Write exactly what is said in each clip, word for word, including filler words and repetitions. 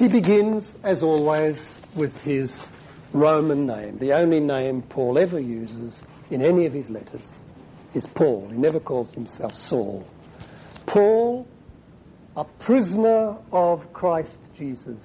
He begins, as always, with his Roman name. The only name Paul ever uses in any of his letters is Paul. He never calls himself Saul. Paul, a prisoner of Christ Jesus.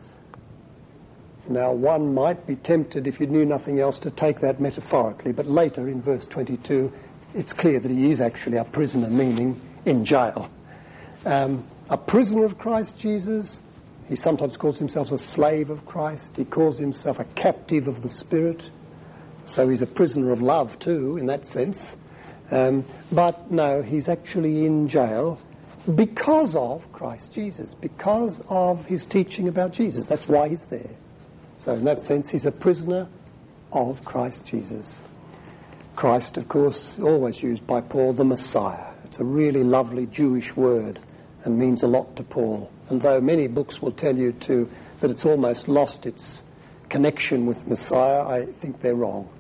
Now, one might be tempted, if you knew nothing else, to take that metaphorically, but later in verse twenty-two, it's clear that he is actually a prisoner, meaning in jail. Um, a prisoner of Christ Jesus. He sometimes calls himself a slave of Christ. He calls himself a captive of the Spirit. So he's a prisoner of love too, in that sense. Um, but no, he's actually in jail because of Christ Jesus, because of his teaching about Jesus. That's why he's there. So in that sense, he's a prisoner of Christ Jesus. Christ, of course, always used by Paul, the Messiah. It's a really lovely Jewish word and means a lot to Paul. And though many books will tell you to that it's almost lost its connection with Messiah, I think they're wrong.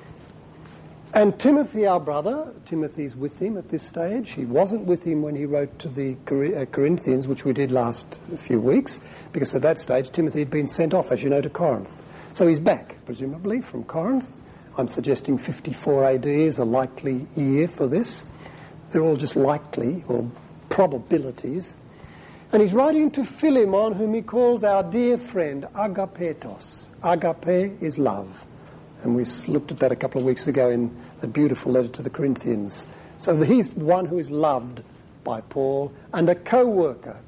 And Timothy, our brother, Timothy's with him at this stage. He wasn't with him when he wrote to the Corinthians, which we did last few weeks, because at that stage Timothy had been sent off, as you know, to Corinth. So he's back, presumably, from Corinth. I'm suggesting fifty-four A D is a likely year for this. They're all just likely, or probabilities. And he's writing to Philemon, whom he calls our dear friend, agapetos. Agape is love. And we looked at that a couple of weeks ago in a beautiful letter to the Corinthians. So he's one who is loved by Paul and a co-worker.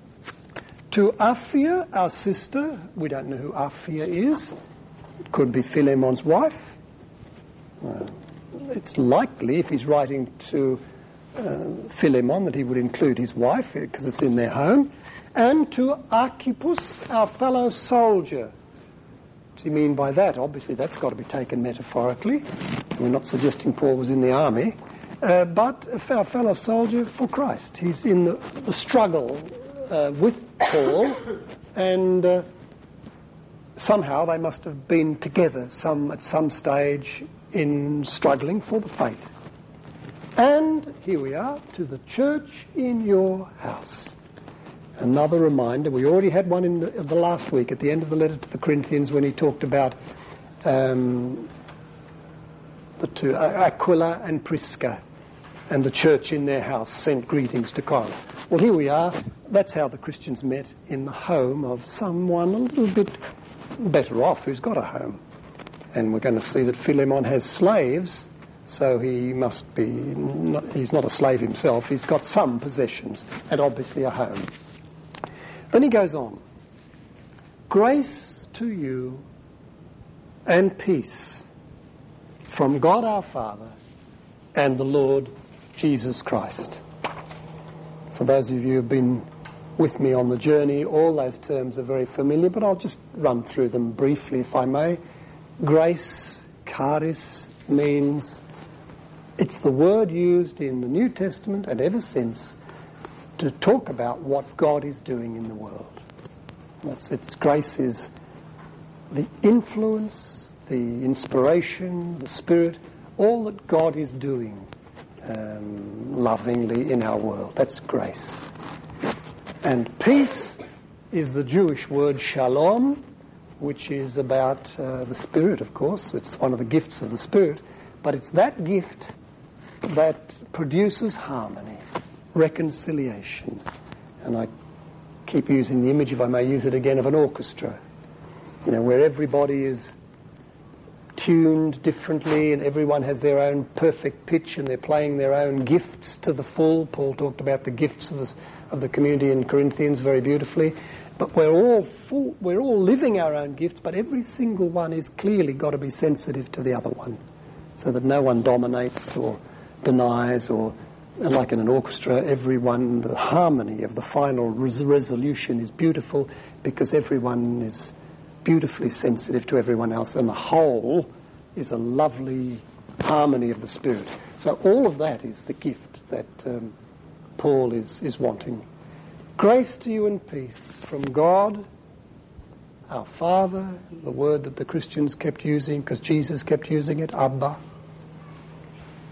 To Apphia, our sister, we don't know who Apphia is. It could be Philemon's wife. Uh, it's likely, if he's writing to uh, Philemon, that he would include his wife, because it's in their home. And to Archippus, our fellow soldier. What does he mean by that? Obviously, that's got to be taken metaphorically. We're not suggesting Paul was in the army. Uh, but our fellow soldier for Christ. He's in the, the struggle uh, with Paul, and uh, somehow they must have been together some at some stage in struggling for the faith. And here we are, to the church in your house. Another reminder, we already had one in the, the last week at the end of the letter to the Corinthians when he talked about um, the two, Aquila and Prisca, and the church in their house sent greetings to Corinth. Well, here we are. That's how the Christians met, in the home of someone a little bit better off who's got a home. And we're going to see that Philemon has slaves, so he must be, not, he's not a slave himself, he's got some possessions and obviously a home. Then he goes on. Grace to you and peace from God our Father and the Lord Jesus Christ. For those of you who have been with me on the journey, all those terms are very familiar, but I'll just run through them briefly if I may. Grace, charis, means it's the word used in the New Testament and ever since to talk about what God is doing in the world. That's, it's, grace is the influence, the inspiration, the Spirit, all that God is doing um, lovingly in our world. That's grace. And peace is the Jewish word shalom, which is about uh, the Spirit, of course. It's one of the gifts of the Spirit. But it's that gift that produces harmony, reconciliation. And I keep using the image, if I may use it again, of an orchestra. You know, where everybody is tuned differently and everyone has their own perfect pitch and they're playing their own gifts to the full. Paul talked about the gifts of the, of the community in Corinthians very beautifully. But we're all full, we're all living our own gifts, but every single one is clearly got to be sensitive to the other one, so that no one dominates or denies, or like in an orchestra, everyone, the harmony of the final res- resolution is beautiful because everyone is beautifully sensitive to everyone else, and the whole is a lovely harmony of the Spirit. So all of that is the gift that um, Paul is, is wanting. Grace to you and peace from God, our Father, the word that the Christians kept using because Jesus kept using it, Abba,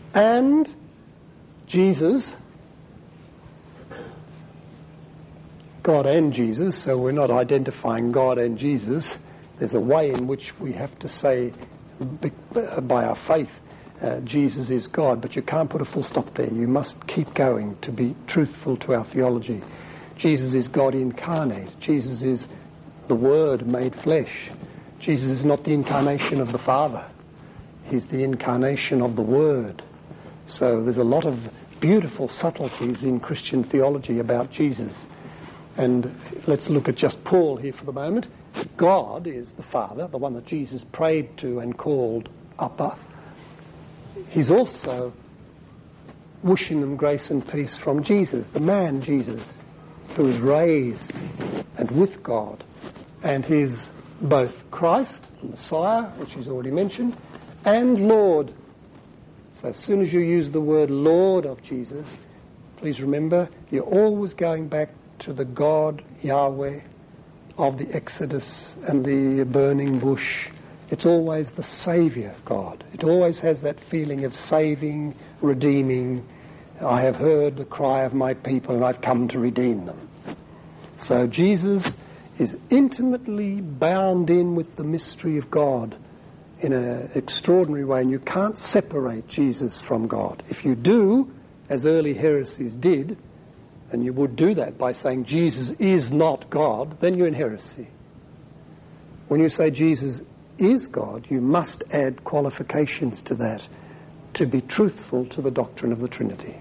and Jesus, God and Jesus, so we're not identifying God and Jesus. There's a way in which we have to say, by our faith, uh, Jesus is God, but you can't put a full stop there. You must keep going to be truthful to our theology. Jesus is God incarnate. Jesus is the Word made flesh. Jesus is not the incarnation of the Father. He's the incarnation of the Word. So there's a lot of beautiful subtleties in Christian theology about Jesus. And let's look at just Paul here for the moment. God is the Father, the one that Jesus prayed to and called Abba. He's also wishing them grace and peace from Jesus, the man Jesus, who was raised and with God, and he's both Christ, the Messiah, which he's already mentioned, and Lord. So as soon as you use the word Lord of Jesus, please remember you're always going back to the God, Yahweh, of the Exodus and the burning bush. It's always the Saviour God. It always has that feeling of saving, redeeming. I have heard the cry of my people and I've come to redeem them. So Jesus is intimately bound in with the mystery of God in an extraordinary way, and you can't separate Jesus from God. If you do, as early heresies did, and you would do that by saying Jesus is not God, then you're in heresy. When you say Jesus is God, you must add qualifications to that to be truthful to the doctrine of the Trinity.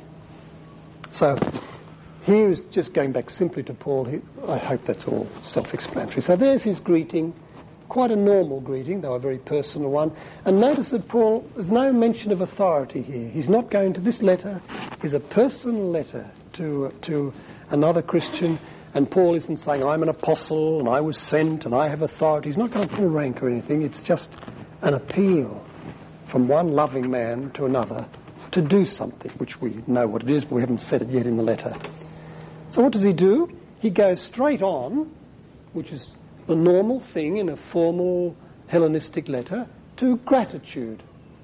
So here is just going back simply to Paul. He, I hope that's all self-explanatory. So there's his greeting, quite a normal greeting, though a very personal one. And notice that Paul, there's no mention of authority here. He's not going to, this letter is a personal letter to to another Christian, and Paul isn't saying, I'm an apostle, and I was sent, and I have authority. He's not going to pull rank or anything. It's just an appeal from one loving man to another to do something, which we know what it is, but we haven't said it yet in the letter. So what does he do? He goes straight on, which is the normal thing in a formal Hellenistic letter, to gratitude.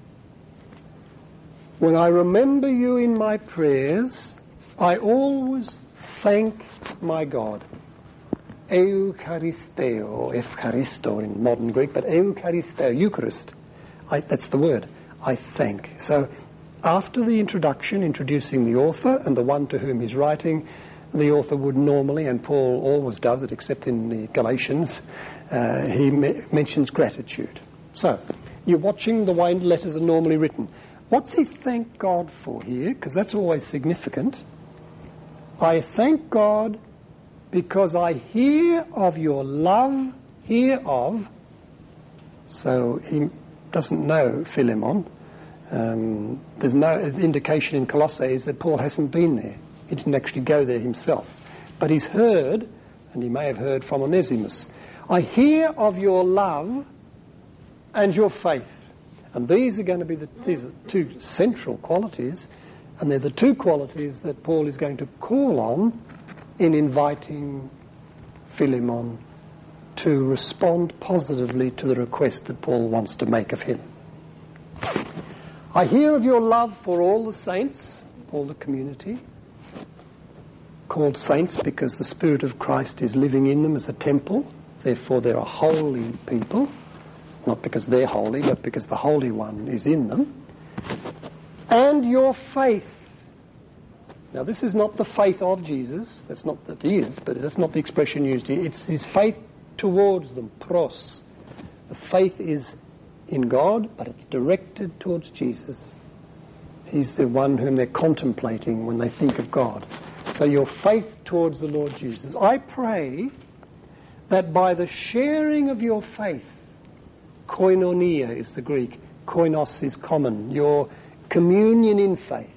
When I remember you in my prayers, I always thank my God. Eucharisteo, or Eucharisto in modern Greek, but Eucharisteo, Eucharist, I, that's the word, I thank. So after the introduction, introducing the author and the one to whom he's writing, the author would normally, and Paul always does it except in the Galatians, uh, he me- mentions gratitude. So you're watching the way letters are normally written. What's he thank God for here? Because that's always significant. I thank God because I hear of your love, hear of. So he doesn't know Philemon. Um, there's no indication in Colossae that Paul hasn't been there. He didn't actually go there himself. But he's heard, and he may have heard from Onesimus, I hear of your love and your faith. And these are going to be the these are two central qualities, and they're the two qualities that Paul is going to call on in inviting Philemon to respond positively to the request that Paul wants to make of him. I hear of your love for all the saints, all the community, called saints because the Spirit of Christ is living in them as a temple. Therefore, they are holy people, not because they're holy, but because the Holy One is in them. And your faith. Now, this is not the faith of Jesus. That's not that he is, but that's not the expression used here. It's his faith towards them, pros. The faith is in God, but it's directed towards Jesus. He's the one whom they're contemplating when they think of God. So your faith towards the Lord Jesus. I pray that by the sharing of your faith, koinonia is the Greek, koinos is common, your communion in faith,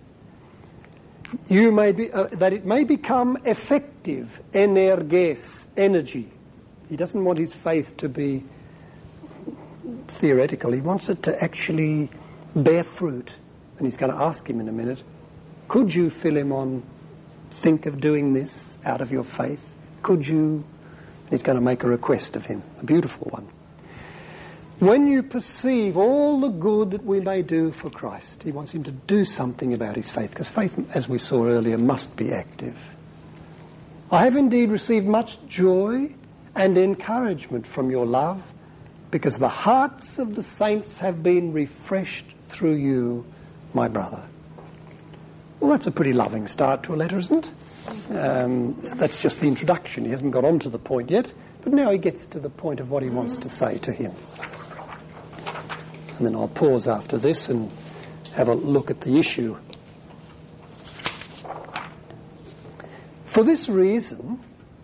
you may be, uh, that it may become effective, energes, energy. He doesn't want his faith to be theoretical. He wants it to actually bear fruit. And he's going to ask him in a minute, could you, Philemon, think of doing this out of your faith? Could you? And he's going to make a request of him, a beautiful one. When you perceive all the good that we may do for Christ, he wants him to do something about his faith, because faith, as we saw earlier, must be active. I have indeed received much joy and encouragement from your love, because the hearts of the saints have been refreshed through you, my brother. Well, that's a pretty loving start to a letter, isn't it? Um, that's just the introduction. He hasn't got on to the point yet, but now he gets to the point of what he wants to say to him. And then I'll pause after this and have a look at the issue. For this reason,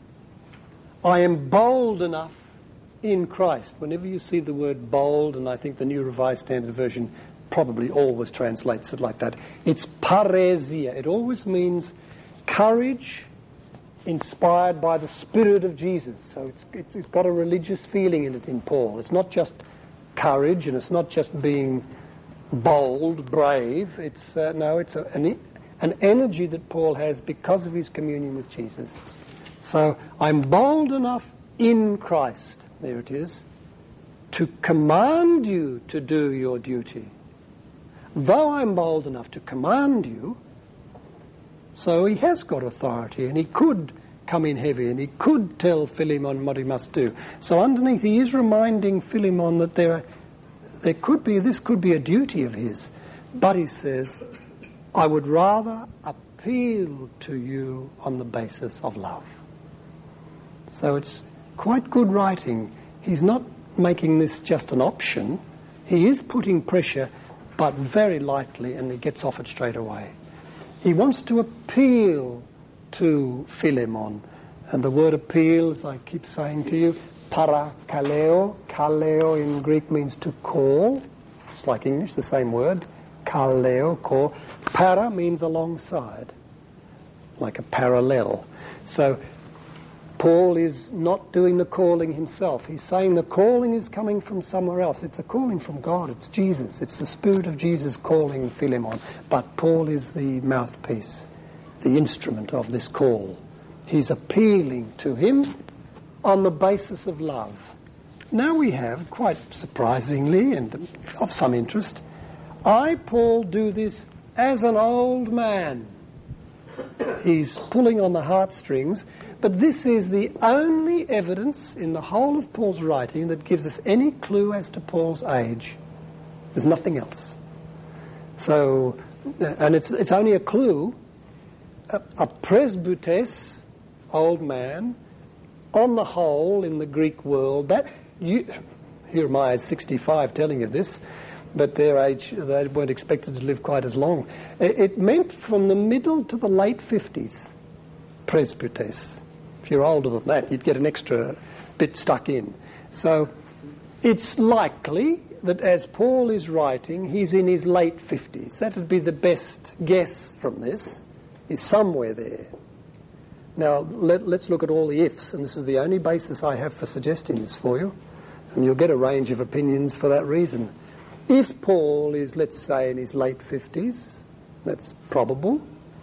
I am bold enough in Christ. Whenever you see the word bold, and I think the New Revised Standard Version probably always translates it like that, it's paresia. It always means courage inspired by the Spirit of Jesus. So it's, it's, it's got a religious feeling in it in Paul. It's not just courage, and it's not just being bold, brave. It's uh, no, it's a, an, an energy that Paul has because of his communion with Jesus. So I'm bold enough in Christ, there it is, to command you to do your duty. Though I'm bold enough to command you, so he has got authority, and he could come in heavy, and he could tell Philemon what he must do. So underneath he is reminding Philemon that there are, there could be, this could be a duty of his. But he says, I would rather appeal to you on the basis of love. So it's quite good writing. He's not making this just an option. He is putting pressure, but very lightly, and he gets off it straight away. He wants to appeal to Philemon. And the word appeal, as I keep saying to you, parakaleo. Kaleo in Greek means to call. It's like English, the same word. Kaleo, call. Para means alongside, like a parallel. So Paul is not doing the calling himself. He's saying the calling is coming from somewhere else. It's a calling from God. It's Jesus. It's the Spirit of Jesus calling Philemon. But Paul is the mouthpiece, the instrument of this call. He's appealing to him on the basis of love. Now we have, quite surprisingly and of some interest, I, Paul, do this as an old man. He's pulling on the heartstrings, but this is the only evidence in the whole of Paul's writing that gives us any clue as to Paul's age. There's nothing else. So, and it's it's only a clue. A, a presbytes, old man, on the whole in the Greek world, that you, here am I at sixty-five telling you this, but their age, they weren't expected to live quite as long. It meant from the middle to the late fifties, presbytes. If you're older than that, you'd get an extra bit stuck in. So it's likely that as Paul is writing, he's in his late fifties. That would be the best guess from this, is somewhere there. Now, let, let's look at all the ifs, and this is the only basis I have for suggesting this for you, and you'll get a range of opinions for that reason. If Paul is, let's say, in his late fifties, that's probable,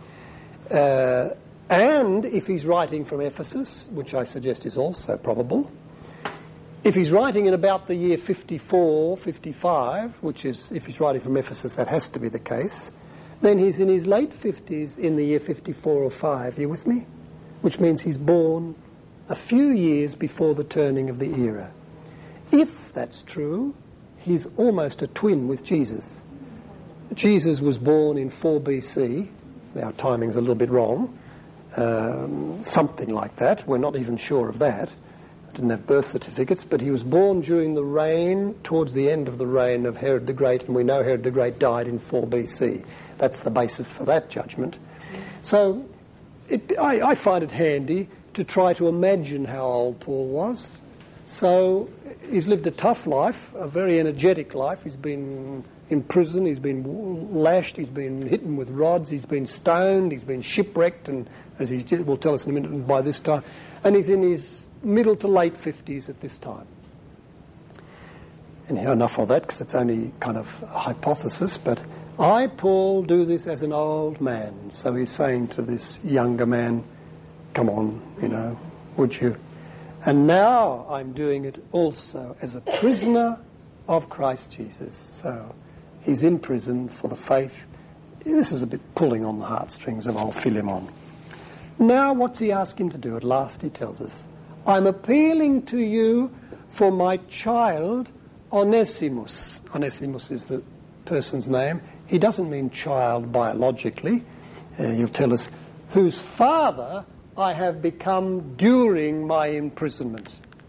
uh, and if he's writing from Ephesus, which I suggest is also probable, if he's writing in about the year fifty-four, fifty-five, which is, if he's writing from Ephesus, that has to be the case, then he's in his late fifties in the year fifty-four or five. Are you with me? Which means he's born a few years before the turning of the era. If that's true, he's almost a twin with Jesus. Jesus was born in four B C. Our timing's a little bit wrong. Um, something like that. We're not even sure of that. I didn't have birth certificates, but he was born during the reign, towards the end of the reign of Herod the Great, and we know Herod the Great died in four B C. That's the basis for that judgment. So it, I, I find it handy to try to imagine how old Paul was. So he's lived a tough life, a very energetic life. He's been in prison, he's been lashed, he's been hit with rods, he's been stoned, he's been shipwrecked, and as he will tell us in a minute, by this time, and he's in his middle to late fifties at this time. Anyhow, enough of that, because it's only kind of a hypothesis, but I, Paul, do this as an old man. So he's saying to this younger man, come on, you know, would you? And now I'm doing it also as a prisoner of Christ Jesus. So he's in prison for the faith. This is a bit pulling on the heartstrings of old Philemon. Now what's he asking to do? At last he tells us, I'm appealing to you for my child Onesimus. Onesimus is the person's name. He doesn't mean child biologically. Uh, he'll tell us, whose father I have become during my imprisonment.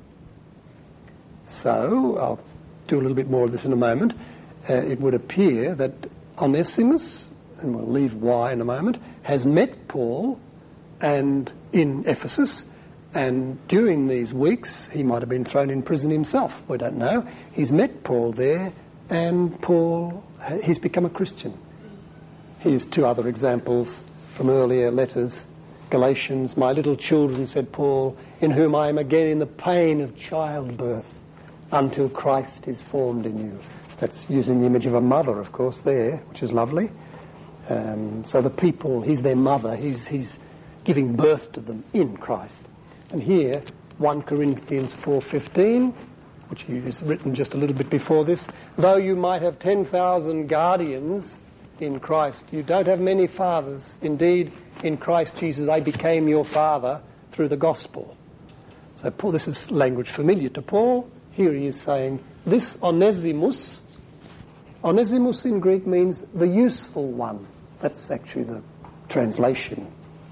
So, I'll do a little bit more of this in a moment. Uh, it would appear that Onesimus, and we'll leave why in a moment, has met Paul and in Ephesus, and during these weeks he might have been thrown in prison himself. We don't know. He's met Paul there, and Paul, he's become a Christian. Here's two other examples from earlier letters. Galatians, my little children, said Paul, in whom I am again in the pain of childbirth, until Christ is formed in you. That's using the image of a mother, of course, there, which is lovely. Um, so the people, he's their mother, he's, he's giving birth to them in Christ. And here, First Corinthians four fifteen, which is written just a little bit before this, though you might have ten thousand guardians in Christ, you don't have many fathers. Indeed, in Christ Jesus I became your father through the gospel. So Paul, this is language familiar to Paul. Here he is saying, this Onesimus, Onesimus in Greek means the useful one. That's actually the translation.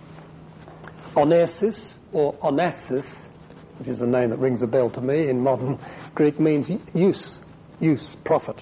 Onesis or Onassis, which is a name that rings a bell to me in modern Greek, means use, use, profit.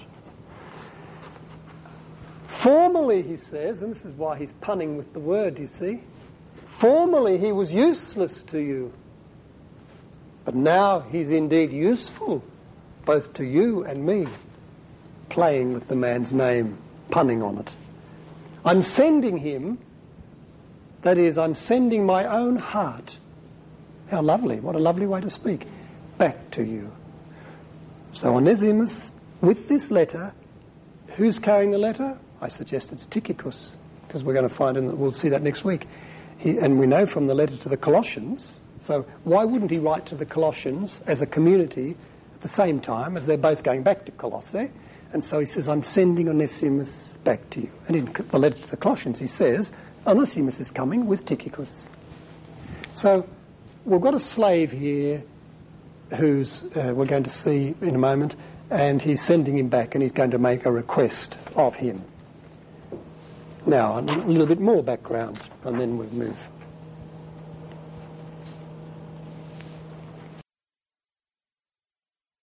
Formerly, he says, and this is why he's punning with the word, you see, formerly he was useless to you, but now he's indeed useful, both to you and me, playing with the man's name, punning on it. I'm sending him, that is, I'm sending my own heart. How lovely, what a lovely way to speak. Back to you. So Onesimus, with this letter, who's carrying the letter? I suggest it's Tychicus, because we're going to find, and we'll see that next week. He, and we know from the letter to the Colossians, so why wouldn't he write to the Colossians as a community at the same time as they're both going back to Colossae? And so he says, I'm sending Onesimus back to you. And in the letter to the Colossians he says, Onesimus is coming with Tychicus. So we've got a slave here who's, uh, we're going to see in a moment, and he's sending him back, and he's going to make a request of him. Now, a little bit more background, and then we'll move.